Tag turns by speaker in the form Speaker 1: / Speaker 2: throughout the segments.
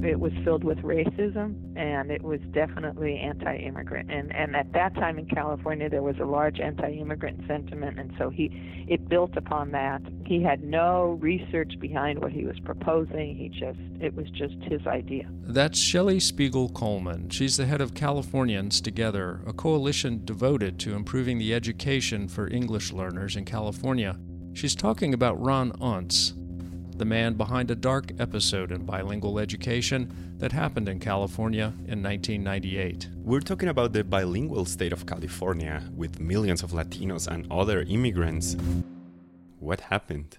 Speaker 1: it was filled with racism, and it was definitely anti-immigrant. And at that time in California, there was a large anti-immigrant sentiment, and so it built upon that. He had no research behind what he was proposing. It was just his idea.
Speaker 2: That's Shelley Spiegel Coleman. She's the head of Californians Together, a coalition devoted to improving the education for English learners in California. She's talking about Ron Unz, the man behind a dark episode in bilingual education that happened in California in 1998.
Speaker 3: We're talking about the bilingual state of California with millions of Latinos and other immigrants. What happened?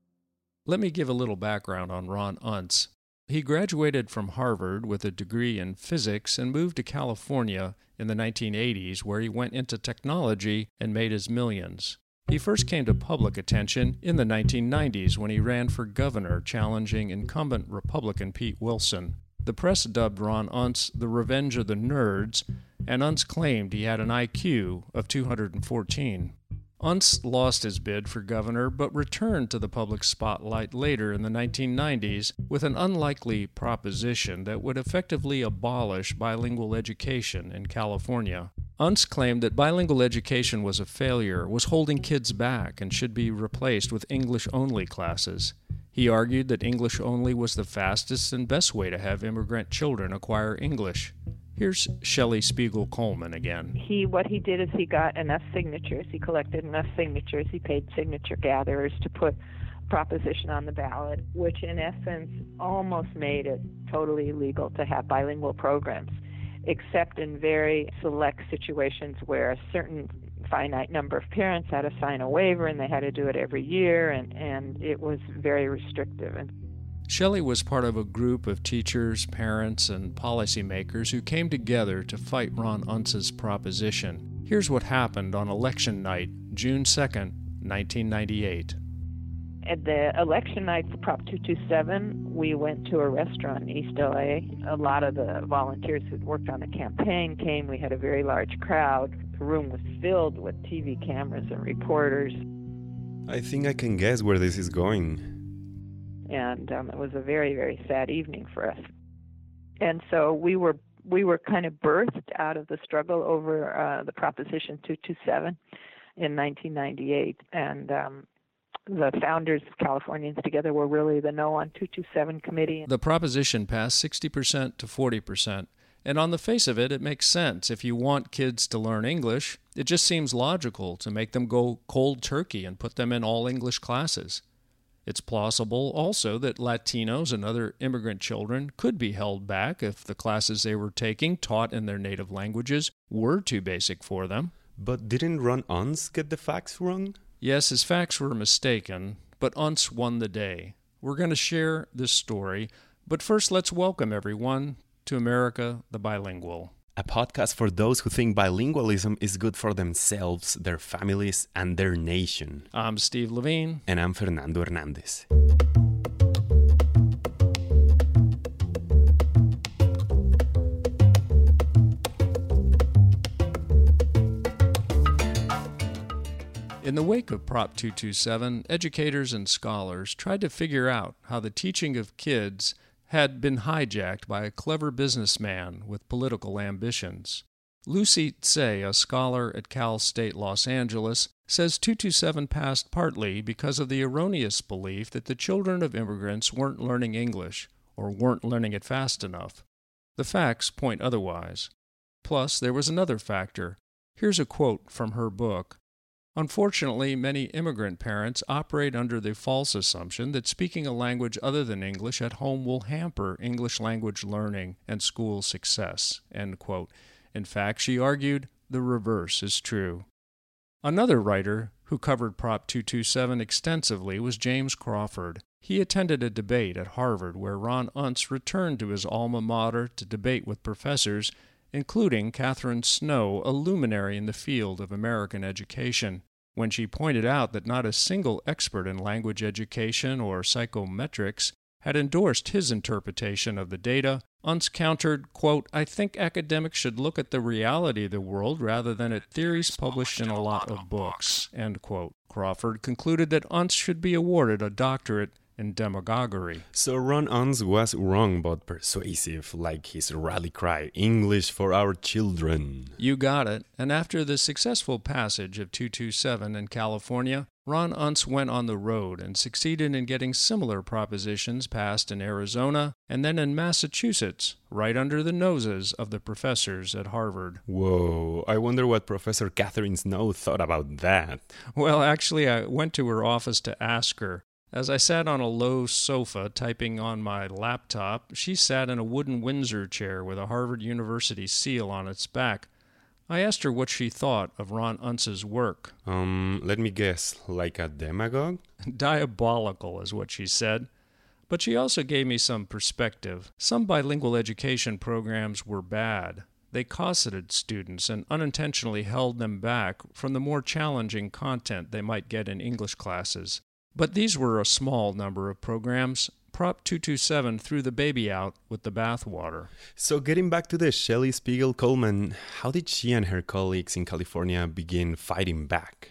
Speaker 2: Let me give a little background on Ron Unz. He graduated from Harvard with a degree in physics and moved to California in the 1980s, where he went into technology and made his millions. He first came to public attention in the 1990s when he ran for governor, challenging incumbent Republican Pete Wilson. The press dubbed Ron Unz the Revenge of the Nerds, and Unz claimed he had an IQ of 214. Unz lost his bid for governor, but returned to the public spotlight later in the 1990s with an unlikely proposition that would effectively abolish bilingual education in California. Unz claimed that bilingual education was a failure, was holding kids back, and should be replaced with English-only classes. He argued that English-only was the fastest and best way to have immigrant children acquire English. Here's Shelley Spiegel Coleman again.
Speaker 1: What he did is he got enough signatures. He collected enough signatures. He paid signature gatherers to put a proposition on the ballot, which in essence almost made it totally illegal to have bilingual programs, except in very select situations where a certain finite number of parents had to sign a waiver, and they had to do it every year, and it was very restrictive.
Speaker 2: Shelley was part of a group of teachers, parents, and policymakers who came together to fight Ron Unz's proposition. Here's what happened on election night, June 2nd, 1998.
Speaker 1: At the election night for Prop 227, we went to a restaurant in East LA. A lot of the volunteers who'd worked on the campaign came. We had a very large crowd. The room was filled with TV cameras and reporters.
Speaker 3: I think I can guess where this is going.
Speaker 1: And it was a very, very sad evening for us. And so we were kind of birthed out of the struggle over the Proposition 227 in 1998. And the founders of Californians Together were really the No on 227 committee.
Speaker 2: The proposition passed 60% to 40%. And on the face of it, it makes sense. If you want kids to learn English, it just seems logical to make them go cold turkey and put them in all English classes. It's plausible also that Latinos and other immigrant children could be held back if the classes they were taking, taught in their native languages, were too basic for them.
Speaker 3: But didn't Ron Unz get the facts wrong?
Speaker 2: Yes, his facts were mistaken, but Unz won the day. We're going to share this story, but first let's welcome everyone to America the Bilingual.
Speaker 3: A podcast for those who think bilingualism is good for themselves, their families, and their nation.
Speaker 2: I'm Steve Levine.
Speaker 3: And I'm Fernando Hernandez.
Speaker 2: In the wake of Prop 227, educators and scholars tried to figure out how the teaching of kids had been hijacked by a clever businessman with political ambitions. Lucy Tse, a scholar at Cal State Los Angeles, says 227 passed partly because of the erroneous belief that the children of immigrants weren't learning English or weren't learning it fast enough. The facts point otherwise. Plus, there was another factor. Here's a quote from her book. Unfortunately, many immigrant parents operate under the false assumption that speaking a language other than English at home will hamper English language learning and school success. End quote. In fact, she argued, the reverse is true. Another writer who covered Prop 227 extensively was James Crawford. He attended a debate at Harvard where Ron Unz returned to his alma mater to debate with professors, including Catherine Snow, a luminary in the field of American education. When she pointed out that not a single expert in language education or psychometrics had endorsed his interpretation of the data, Unz countered, quote, I think academics should look at the reality of the world rather than at theories published in a lot of books, end quote. Crawford concluded that Unz should be awarded a doctorate in demagoguery.
Speaker 3: So Ron Unz was wrong but persuasive, like his rally cry, English for our children.
Speaker 2: You got it. And after the successful passage of 227 in California, Ron Unz went on the road and succeeded in getting similar propositions passed in Arizona and then in Massachusetts, right under the noses of the professors at Harvard.
Speaker 3: Whoa, I wonder what Professor Catherine Snow thought about that.
Speaker 2: Well, actually, I went to her office to ask her. As I sat on a low sofa typing on my laptop, she sat in a wooden Windsor chair with a Harvard University seal on its back. I asked her what she thought of Ron Unz's work.
Speaker 3: Let me guess, like a demagogue?
Speaker 2: Diabolical is what she said. But she also gave me some perspective. Some bilingual education programs were bad. They cosseted students and unintentionally held them back from the more challenging content they might get in English classes. But these were a small number of programs. Prop 227 threw the baby out with the bathwater.
Speaker 3: So getting back to the Shelley Spiegel Coleman, how did she and her colleagues in California begin fighting back?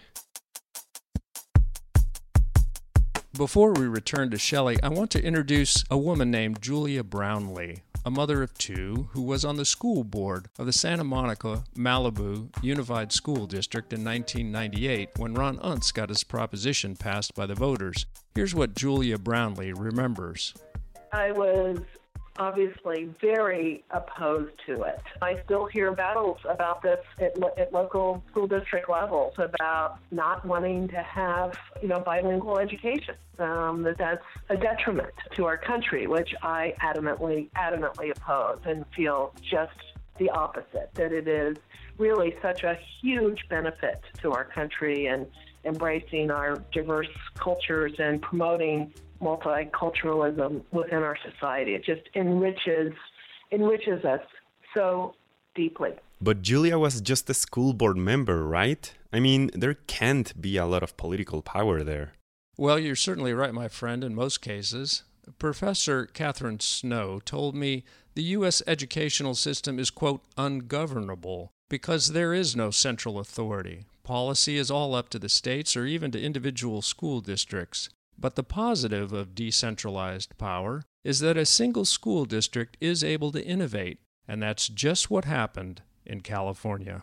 Speaker 2: Before we return to Shelley, I want to introduce a woman named Julia Brownlee, a mother of two who was on the school board of the Santa Monica Malibu Unified School District in 1998 when Ron Unz got his proposition passed by the voters. Here's what Julia Brownlee remembers.
Speaker 4: I was obviously very opposed to it. I still hear battles about this at local school district levels about not wanting to have, bilingual education. That's a detriment to our country, which I adamantly oppose and feel just the opposite, that it is really such a huge benefit to our country and embracing our diverse cultures and promoting multiculturalism within our society. It just enriches us so deeply.
Speaker 3: But Julia was just a school board member, right? I mean, there can't be a lot of political power there.
Speaker 2: Well, you're certainly right, my friend, in most cases. Professor Catherine Snow told me the U.S. educational system is, quote, ungovernable because there is no central authority. Policy is all up to the states or even to individual school districts. But the positive of decentralized power is that a single school district is able to innovate, and that's just what happened in California.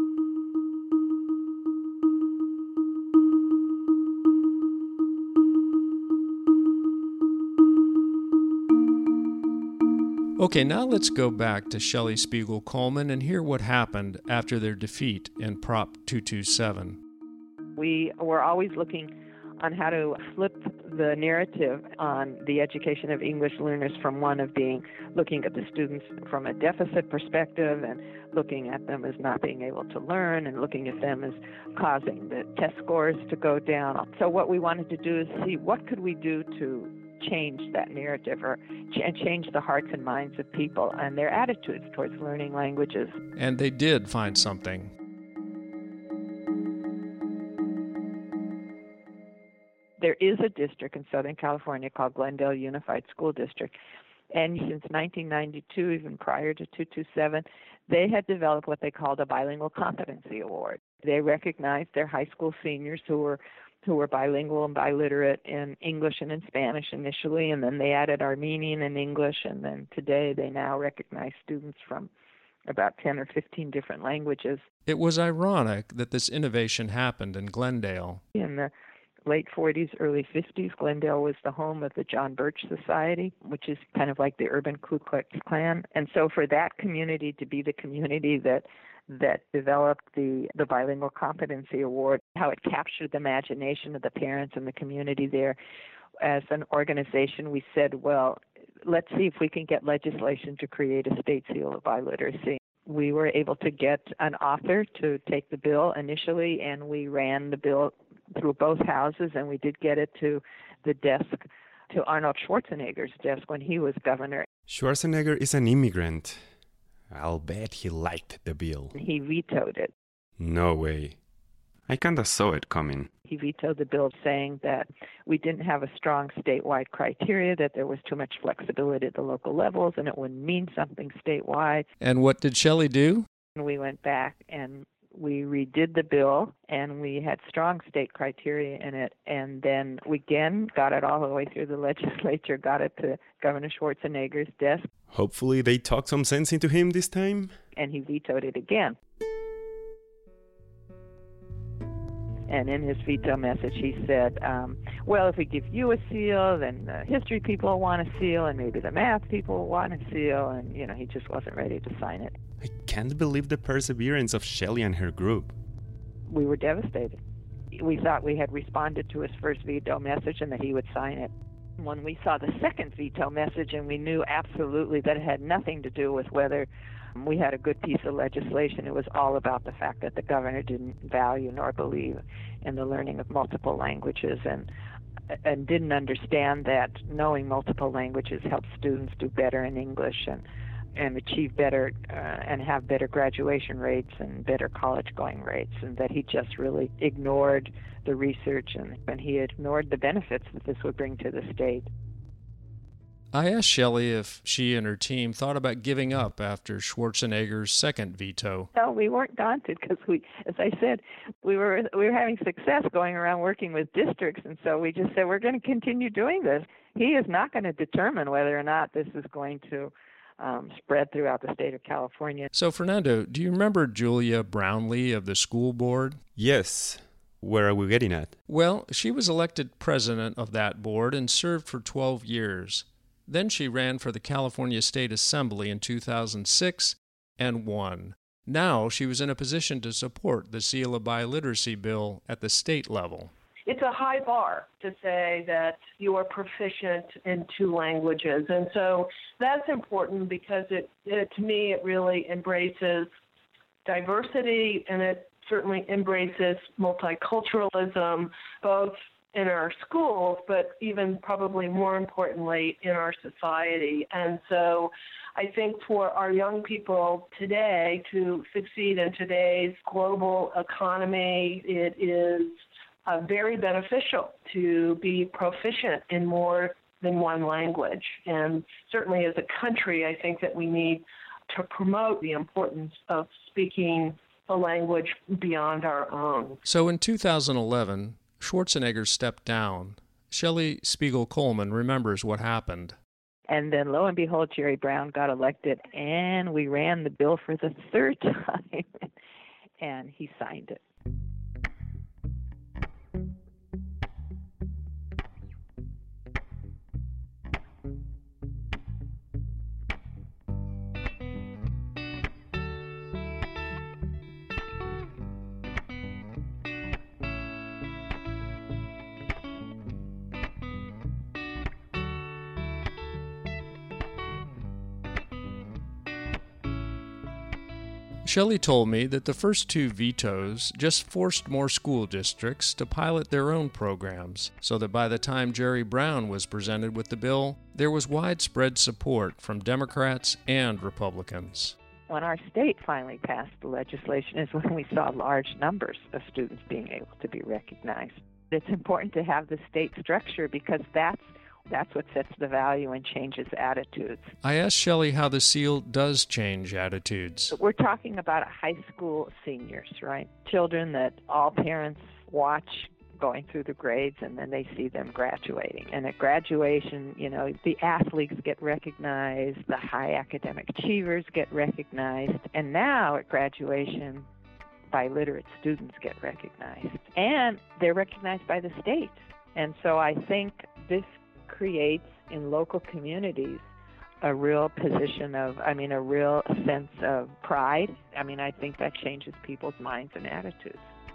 Speaker 2: Okay, now let's go back to Shelley Spiegel Coleman and hear what happened after their defeat in Prop 227.
Speaker 1: We were always looking on how to flip the narrative on the education of English learners from one of looking at the students from a deficit perspective and looking at them as not being able to learn and looking at them as causing the test scores to go down. So what we wanted to do is see what could we do to change that narrative or change the hearts and minds of people and their attitudes towards learning languages.
Speaker 2: And they did find something.
Speaker 1: There is a district in Southern California called Glendale Unified School District, and since 1992, even prior to 227, they had developed what they called a Bilingual Competency Award. They recognized their high school seniors who were bilingual and biliterate in English and in Spanish initially, and then they added Armenian and English, and then today they now recognize students from about 10 or 15 different languages.
Speaker 2: It was ironic that this innovation happened in Glendale.
Speaker 1: In the late 40s, early 50s, Glendale was the home of the John Birch Society, which is kind of like the urban Ku Klux Klan. And so for that community to be the community that developed the Bilingual Competency Award, how it captured the imagination of the parents and the community there, as an organization, we said, well, let's see if we can get legislation to create a state seal of biliteracy. We were able to get an author to take the bill initially, and we ran the bill through both houses, and we did get it to the desk, to Arnold Schwarzenegger's desk when he was governor.
Speaker 3: Schwarzenegger is an immigrant. I'll bet he liked the bill.
Speaker 1: He vetoed it.
Speaker 3: No way. I kinda saw it coming.
Speaker 1: He vetoed the bill, saying that we didn't have a strong statewide criteria, that there was too much flexibility at the local levels, and it wouldn't mean something statewide.
Speaker 2: And what did Shelley do?
Speaker 1: We went back and we redid the bill, and we had strong state criteria in it, and then we again got it all the way through the legislature, got it to Governor Schwarzenegger's desk.
Speaker 3: Hopefully they talked some sense into him this time.
Speaker 1: And he vetoed it again. And in his veto message, he said, well, if we give you a seal, then the history people will want a seal, and maybe the math people will want a seal, and, he just wasn't ready to sign it.
Speaker 3: I can't believe the perseverance of Shelley and her group.
Speaker 1: We were devastated. We thought we had responded to his first veto message and that he would sign it. When we saw the second veto message, and we knew absolutely that it had nothing to do with whether we had a good piece of legislation, it was all about the fact that the governor didn't value nor believe in the learning of multiple languages, and didn't understand that knowing multiple languages helps students do better in English and achieve better and have better graduation rates and better college-going rates, and that he just really ignored the research and he ignored the benefits that this would bring to the state.
Speaker 2: I asked Shelley if she and her team thought about giving up after Schwarzenegger's second veto.
Speaker 1: No, we weren't daunted because as I said, we were having success going around working with districts, and so we just said we're going to continue doing this. He is not going to determine whether or not this is going to spread throughout the state of California.
Speaker 2: So, Fernando, do you remember Julia Brownlee of the school board?
Speaker 3: Yes. Where are we getting at?
Speaker 2: Well, she was elected president of that board and served for 12 years. Then she ran for the California State Assembly in 2006 and won. Now she was in a position to support the Seal of Biliteracy bill at the state level.
Speaker 4: It's a high bar to say that you are proficient in two languages. And so that's important because to me, it really embraces diversity, and it certainly embraces multiculturalism, both in our schools, but even probably more importantly in our society. And so I think for our young people today to succeed in today's global economy, it is very beneficial to be proficient in more than one language. And certainly as a country, I think that we need to promote the importance of speaking a language beyond our own.
Speaker 2: So in 2011, Schwarzenegger stepped down. Shelley Spiegel-Coleman remembers what happened.
Speaker 1: And then, lo and behold, Jerry Brown got elected, and we ran the bill for the third time, and he signed it.
Speaker 2: Shelley told me that the first two vetoes just forced more school districts to pilot their own programs, so that by the time Jerry Brown was presented with the bill, there was widespread support from Democrats and Republicans.
Speaker 1: When our state finally passed the legislation is when we saw large numbers of students being able to be recognized. It's important to have the state structure because that's what sets the value and changes attitudes.
Speaker 2: I asked Shelley how the seal does change attitudes.
Speaker 1: We're talking about high school seniors, right? Children that all parents watch going through the grades, and then they see them graduating. And at graduation, the athletes get recognized, the high academic achievers get recognized, and now at graduation, biliterate students get recognized. And they're recognized by the state. And so I think this creates in local communities a real position of, a real sense of pride. I think that changes people's minds and attitudes.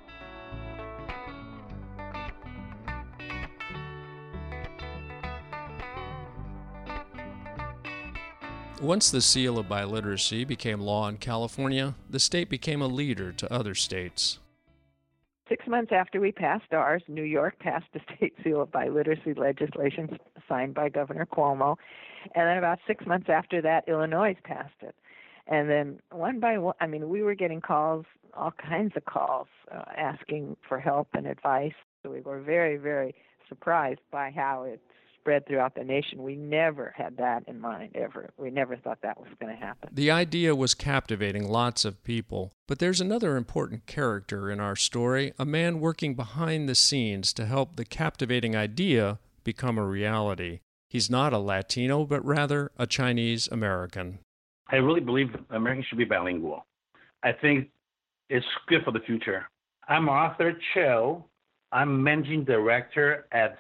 Speaker 2: Once the Seal of Biliteracy became law in California, the state became a leader to other states.
Speaker 1: 6 months after we passed ours, New York passed the State Seal of Biliteracy legislation signed by Governor Cuomo. And then about 6 months after that, Illinois passed it. And then one by one, we were getting calls, all kinds of calls, asking for help and advice. So we were very, very surprised by how it spread throughout the nation. We never had that in mind, ever. We never thought that was going to happen.
Speaker 2: The idea was captivating lots of people, but there's another important character in our story, a man working behind the scenes to help the captivating idea become a reality. He's not a Latino, but rather a Chinese American.
Speaker 5: I really believe Americans should be bilingual. I think it's good for the future. I'm Arthur Cho. I'm managing director at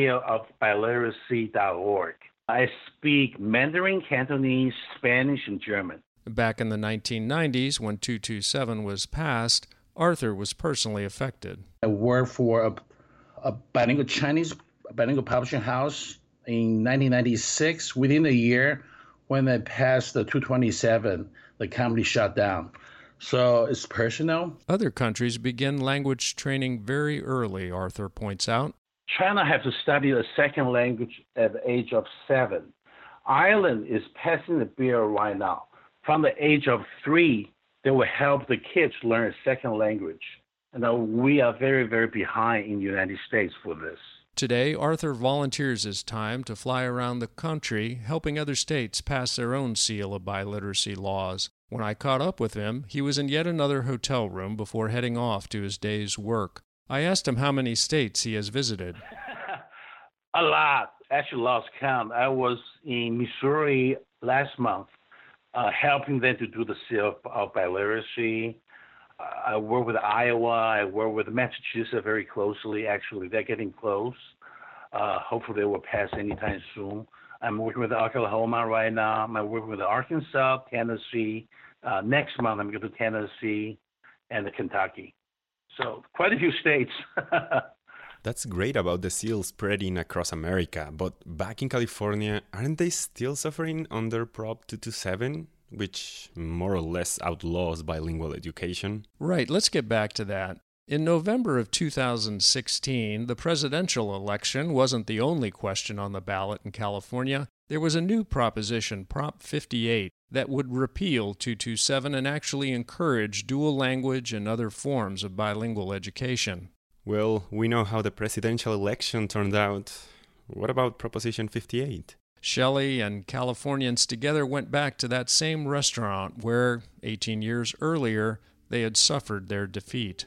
Speaker 5: sealofbiliteracy.org. I speak Mandarin, Cantonese, Spanish, and German.
Speaker 2: Back in the 1990s, when 227 was passed, Arthur was personally affected.
Speaker 6: I worked for a bilingual bilingual publishing house in 1996. Within a year, when they passed the 227, the company shut down. So it's personal.
Speaker 2: Other countries begin language training very early, Arthur points out.
Speaker 5: China has to study a second language at the age of 7. Ireland is passing the bill right now. From the age of 3, they will help the kids learn a second language. And we are very, very behind in the United States for this.
Speaker 2: Today, Arthur volunteers his time to fly around the country, helping other states pass their own seal of biliteracy laws. When I caught up with him, he was in yet another hotel room before heading off to his day's work. I asked him how many states he has visited.
Speaker 5: A lot. Actually lost count. I was in Missouri last month, helping them to do the seal of biliteracy. I work with Iowa. I work with Massachusetts very closely. Actually, they're getting close. Hopefully, they will pass anytime soon. I'm working with Oklahoma right now. I'm working with Arkansas, Tennessee. Next month, I'm going to Tennessee and Kentucky. So quite a few states.
Speaker 3: That's great about the seal spreading across America. But back in California, aren't they still suffering under Prop 227? Which more or less outlaws bilingual education?
Speaker 2: Right, let's get back to that. In November of 2016, the presidential election wasn't the only question on the ballot in California. There was a new proposition, Prop 58, that would repeal 227 and actually encourage dual language and other forms of bilingual education.
Speaker 3: Well, we know how the presidential election turned out. What about Proposition 58?
Speaker 2: Shelley and Californians together went back to that same restaurant where, 18 years earlier, they had suffered their defeat.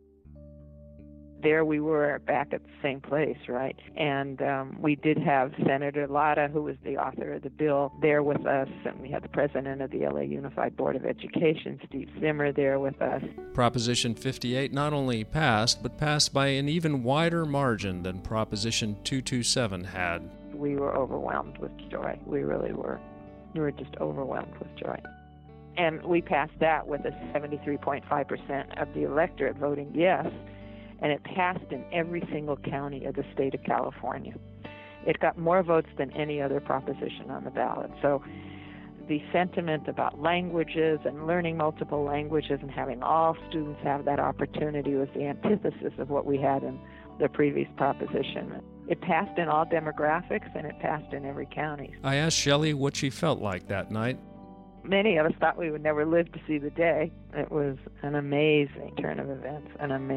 Speaker 1: There we were back at the same place, right? And we did have Senator Latta, who was the author of the bill, there with us, and we had the president of the LA Unified Board of Education, Steve Zimmer, there with us.
Speaker 2: Proposition 58 not only passed, but passed by an even wider margin than Proposition 227 had.
Speaker 1: We were overwhelmed with joy. We really were. We were just overwhelmed with joy. And we passed that with a 73.5% of the electorate voting yes, and it passed in every single county of the state of California. It got more votes than any other proposition on the ballot. So the sentiment about languages and learning multiple languages and having all students have that opportunity was the antithesis of what we had in the previous proposition. It passed in all demographics, and it passed in every county.
Speaker 2: I asked Shelley what she felt like that night.
Speaker 1: Many of us thought we would never live to see the day. It was an amazing turn of events,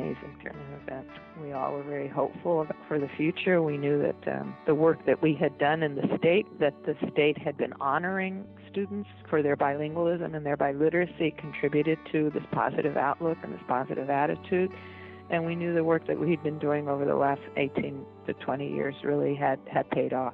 Speaker 1: We all were very hopeful for the future. We knew that the work that we had done in the state, that the state had been honoring students for their bilingualism and their biliteracy, contributed to this positive outlook and this positive attitude. And we knew the work that we'd been doing over the last 18 to 20 years really had paid off.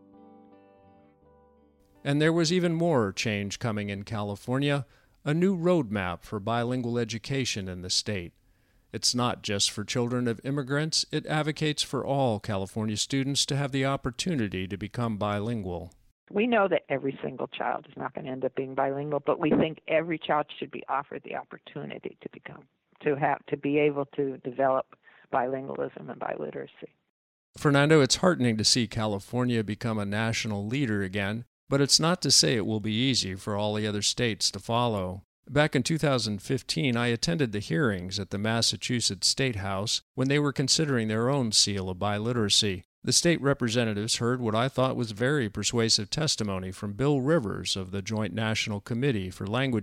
Speaker 2: And there was even more change coming in California, a new roadmap for bilingual education in the state. It's not just for children of immigrants, it advocates for all California students to have the opportunity to become bilingual.
Speaker 1: We know that every single child is not going to end up being bilingual, but we think every child should be offered the opportunity to be able to develop bilingualism and biliteracy.
Speaker 2: Fernando, it's heartening to see California become a national leader again, but it's not to say it will be easy for all the other states to follow. Back in 2015, I attended the hearings at the Massachusetts State House when they were considering their own seal of biliteracy. The state representatives heard what I thought was very persuasive testimony from Bill Rivers of the Joint National Committee for Languages,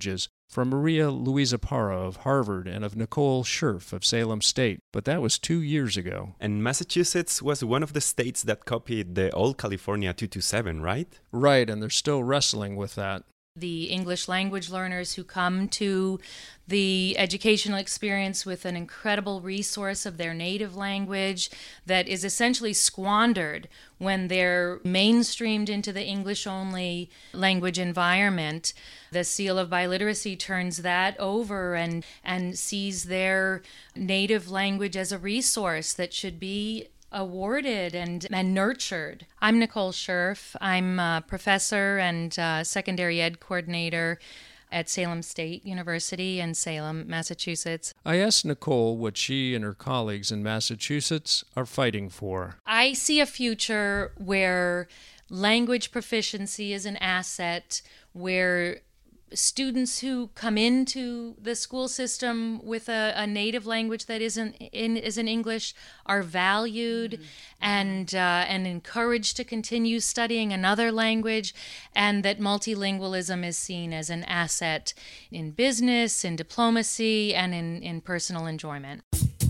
Speaker 2: from Maria Luisa Parra of Harvard and of Nicole Scherf of Salem State, but that was 2 years ago.
Speaker 3: And Massachusetts was one of the states that copied the old California 227, right?
Speaker 2: Right, and they're still wrestling with that.
Speaker 7: The English language learners who come to the educational experience with an incredible resource of their native language that is essentially squandered when they're mainstreamed into the English-only language environment. The Seal of Biliteracy turns that over and sees their native language as a resource that should be awarded and nurtured. I'm Nicole Scherf. I'm a professor and secondary ed coordinator at Salem State University in Salem, Massachusetts.
Speaker 2: I asked Nicole what she and her colleagues in Massachusetts are fighting for.
Speaker 7: I see a future where language proficiency is an asset, where students who come into the school system with a native language that isn't English are valued and encouraged to continue studying another language, and that multilingualism is seen as an asset in business, in diplomacy, and in personal enjoyment.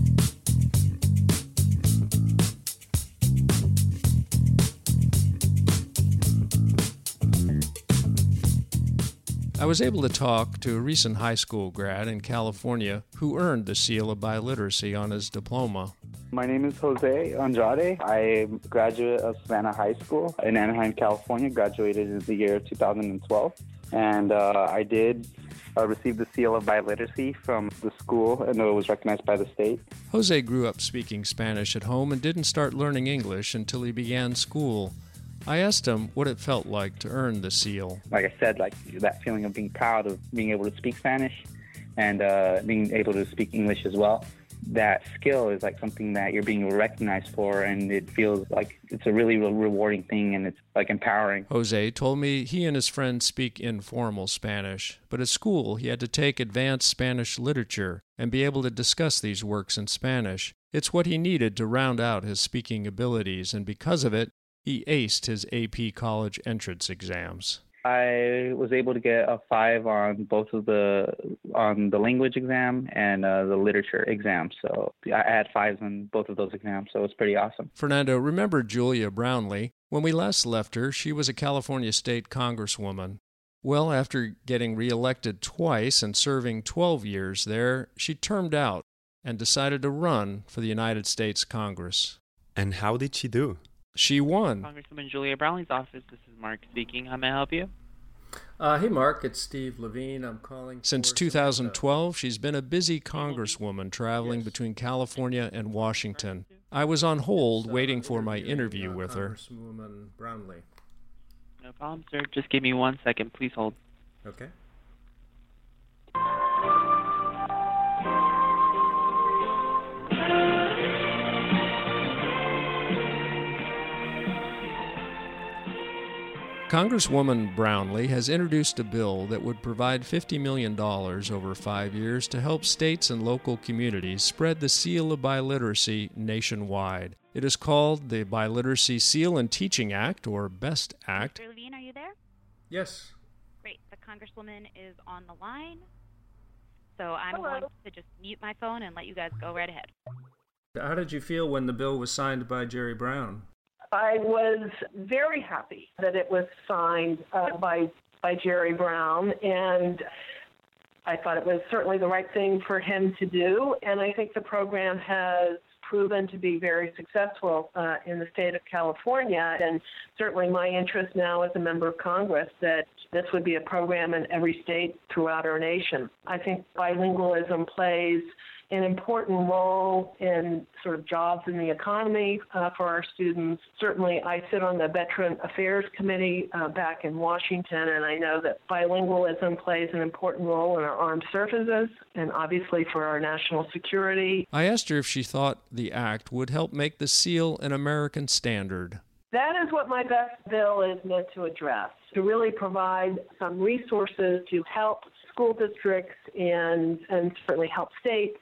Speaker 2: I was able to talk to a recent high school grad in California who earned the Seal of Biliteracy on his diploma.
Speaker 8: My name is Jose Andrade. I'm a graduate of Savannah High School in Anaheim, California, graduated in the year 2012. And I did receive the Seal of Biliteracy from the school, and it was recognized by the state.
Speaker 2: Jose grew up speaking Spanish at home and didn't start learning English until he began school. I asked him what it felt like to earn the seal.
Speaker 8: Like I said, like that feeling of being proud of being able to speak Spanish and being able to speak English as well. That skill is like something that you're being recognized for, and it feels like it's a really rewarding thing, and it's like empowering.
Speaker 2: Jose told me he and his friends speak informal Spanish, but at school he had to take advanced Spanish literature and be able to discuss these works in Spanish. It's what he needed to round out his speaking abilities, and because of it, he aced his AP college entrance exams.
Speaker 8: I was able to get a 5 on both of the language exam and the literature exam. So I had 5s on both of those exams, so it's pretty awesome.
Speaker 2: Fernando, remember Julia Brownlee? When we last left her, she was a California state congresswoman. Well, after getting reelected twice and serving 12 years there, she termed out and decided to run for the United States Congress.
Speaker 3: And how did she do?
Speaker 2: She won.
Speaker 9: Congresswoman Julia Brownlee's office. This is Mark speaking. How may I help you?
Speaker 2: Hey, Mark. It's Steve Levine. I'm calling. Since 2012, she's been a busy congresswoman traveling between California and Washington. I was on hold waiting for my interview with her. Congresswoman Brownlee.
Speaker 9: No problem, sir. Just give me 1 second. Please hold.
Speaker 2: Okay. Congresswoman Brownlee has introduced a bill that would provide $50 million over 5 years to help states and local communities spread the Seal of Biliteracy nationwide. It is called the Biliteracy Seal and Teaching Act, or BEST Act.
Speaker 10: Mr. Levine, are you there?
Speaker 2: Yes.
Speaker 10: Great. The Congresswoman is on the line. So I'm going to just mute my phone and let you guys go right ahead.
Speaker 2: How did you feel when the bill was signed by Jerry Brown?
Speaker 4: I was very happy that it was signed by Jerry Brown, and I thought it was certainly the right thing for him to do, and I think the program has proven to be very successful in the state of California, and certainly my interest now as a member of Congress that this would be a program in every state throughout our nation. I think bilingualism plays an important role in sort of jobs in the economy for our students. Certainly, I sit on the Veteran Affairs Committee back in Washington, and I know that bilingualism plays an important role in our armed services and obviously for our national security.
Speaker 2: I asked her if she thought the act would help make the seal an American standard.
Speaker 4: That is what my BEST bill is meant to address, to really provide some resources to help school districts and certainly help states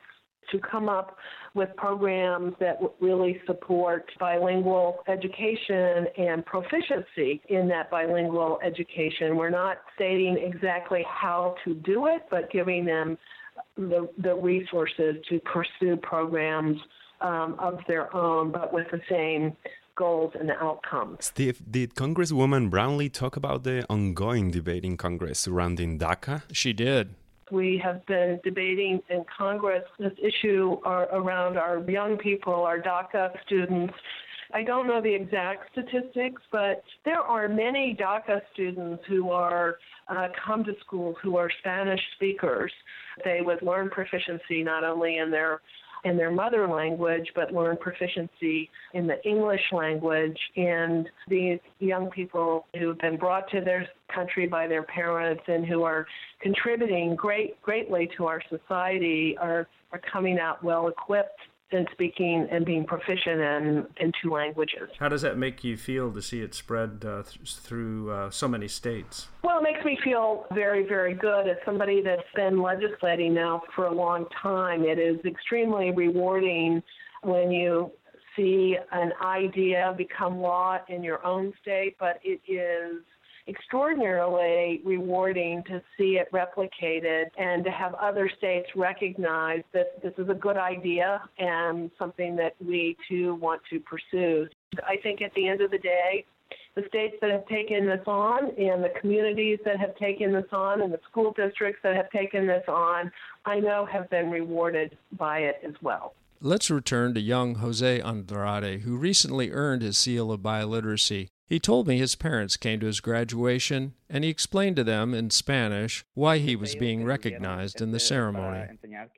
Speaker 4: to come up with programs that really support bilingual education and proficiency in that bilingual education. We're not stating exactly how to do it, but giving them the resources to pursue programs of their own, but with the same goals and outcomes.
Speaker 3: Steve, did Congresswoman Brownley talk about the ongoing debate in Congress surrounding DACA?
Speaker 2: She did.
Speaker 4: We have been debating in Congress this issue around our young people, our DACA students. I don't know the exact statistics, but there are many DACA students who are come to schools who are Spanish speakers. They would learn proficiency not only in their mother language, but learn proficiency in the English language. And these young people who have been brought to their country by their parents and who are contributing greatly to our society are coming out well equipped in speaking and being proficient in two languages.
Speaker 2: How does that make you feel to see it spread through so many states?
Speaker 4: Well, it makes me feel very, very good. As somebody that's been legislating now for a long time, it is extremely rewarding when you see an idea become law in your own state, but it is extraordinarily rewarding to see it replicated and to have other states recognize that this is a good idea and something that we too want to pursue. I think at the end of the day, the states that have taken this on and the communities that have taken this on and the school districts that have taken this on, I know have been rewarded by it as well.
Speaker 2: Let's return to young Jose Andrade, who recently earned his seal of biliteracy. He told me his parents came to his graduation, and he explained to them in Spanish why he was being recognized in the ceremony.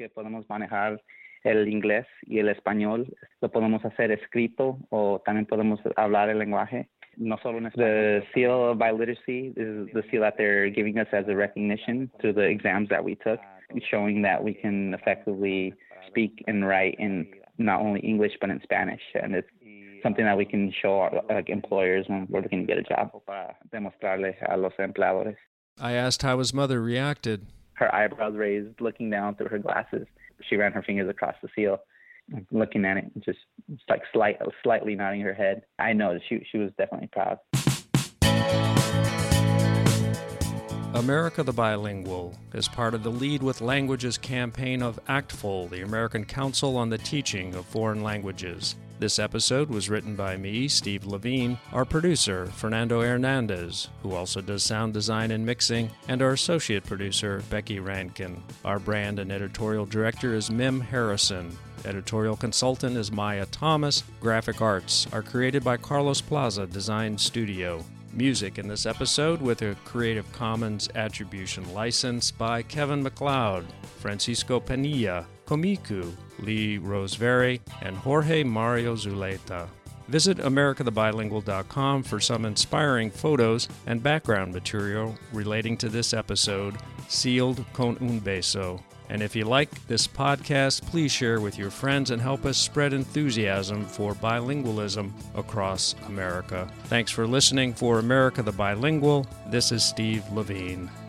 Speaker 8: El inglés y el español lo podemos hacer escrito o también podemos hablar el lenguaje. The seal of biliteracy is the seal that they're giving us as a recognition through the exams that we took, showing that we can effectively speak and write in not only English but in Spanish, and it's something that we can show our employers when we're looking to get a job. Demostrarle a los empleadores.
Speaker 2: I asked how his mother reacted.
Speaker 8: Her eyebrows raised, looking down through her glasses. She ran her fingers across the seal, looking at it, just like slightly nodding her head. I know that she was definitely proud.
Speaker 2: America the Bilingual is part of the Lead with Languages campaign of ACTFL, the American Council on the Teaching of Foreign Languages. This episode was written by me, Steve Levine, our producer, Fernando Hernandez, who also does sound design and mixing, and our associate producer, Becky Rankin. Our brand and editorial director is Mim Harrison. Editorial consultant is Maya Thomas. Graphic arts are created by Carlos Plaza Design Studio. Music in this episode with a Creative Commons Attribution license by Kevin MacLeod, Francisco Penilla, Komiku, Lee Roseberry, and Jorge Mario Zuleta. Visit americathebilingual.com for some inspiring photos and background material relating to this episode, sealed con un beso. And if you like this podcast, please share with your friends and help us spread enthusiasm for bilingualism across America. Thanks for listening. For America the Bilingual, this is Steve Levine.